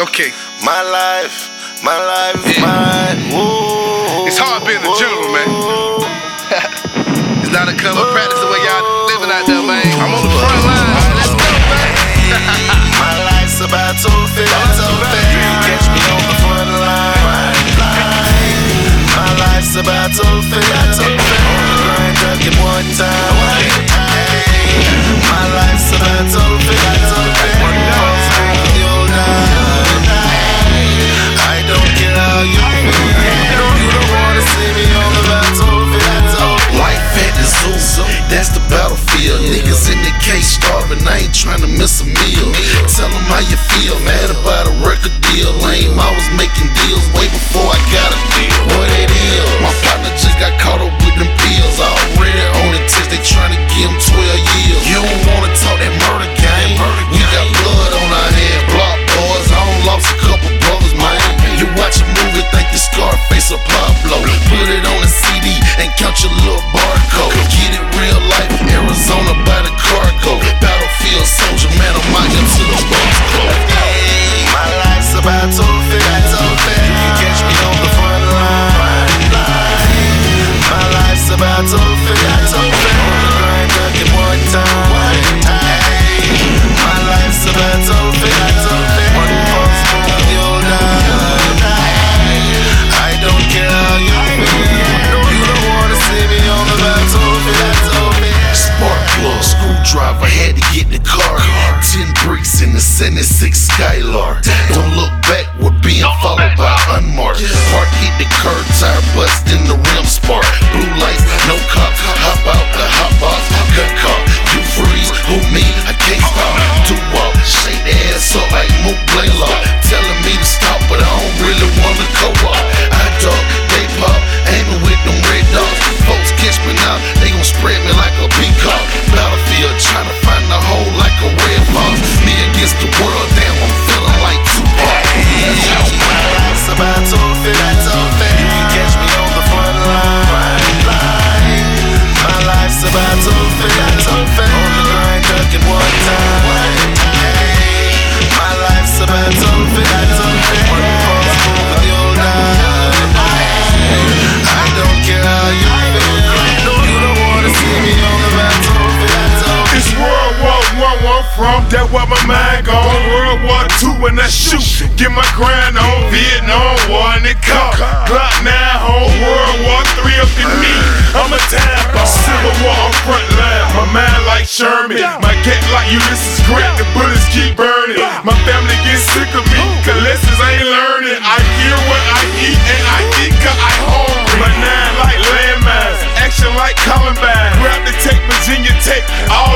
Okay. My life is mine. Whoa, it's hard being a general, man. It's not a common practice the way y'all living out there, man. I'm on the front line. All right, let's go, man. My life's about to fit. Catch me on the front line. My life's about to fit. On the grind, ducking one time. My life's about to fit. I don't care how you feel. You don't wanna see me on the battlefield. Life at the zoo, that's the battlefield. Niggas in the case starving, I ain't tryna miss a meal. Tell them how you feel, mad about a record deal. Lame, I was making deals way before I got a deal. What it is? My partner just got caught up with them pills. Already on the test, they tryna give him 12 years. You don't wanna talk that murder game. We got blood on our head, block boys. I done lost a couple brothers, man. You watch a movie, think the Scarface or Pablo. Put it on a CD and count your little barcode. Get it real life, Arizona by the cargo. Battlefield soldier, man, I'm out here to the bones. My life's about to fit. Catch me on the front line. My life's about to fit. On the grind, ducking one time. My life's about to fit. One false move, you'll die. I don't care how you feel. You don't wanna see me on the battlefield. Spark plug, screwdriver, had to get the car. 10 bricks in the 76 Skylar. Don't look back, we're being followed by unmarked. Park hit the curb, tire bust in the rim spark. Blue lights, no cops, hop out the hot box. Cut car, you freeze, who me? I can't stop. Do walk, shake the ass up like Mook Blaylock. Telling me to stop, but I don't really wanna co-op. I dog, they pop, aiming with them red dots. Folks catch me now, they gon' spread me like a peacock. Battlefield, trying to find a hole like a red fox. Me against the world, damn, I'm feeling like Tupac. My life's about to fit. You can catch me on the front line. My life's about to fit. On the grind, ducking one time. My life's about to fit. One false move and you'll die. I don't care how you feel. You don't wanna see me on the battlefield. It's World War I, where I'm from, that what my mind gone. World War II when I shoot, get my grind on. Vietnam War in the car, Glock 9 home. World War III up in me, I'm a time bomb. Civil War on front line, my mind like Sherman. My gat like Ulysses Grant, the bullets keep burning. My family get sick of me, cause lessons I ain't learning. I hear what I eat and I eat cause I hungry. My nine like landmines, action like Columbine. Grab the tape, Virginia Tech, all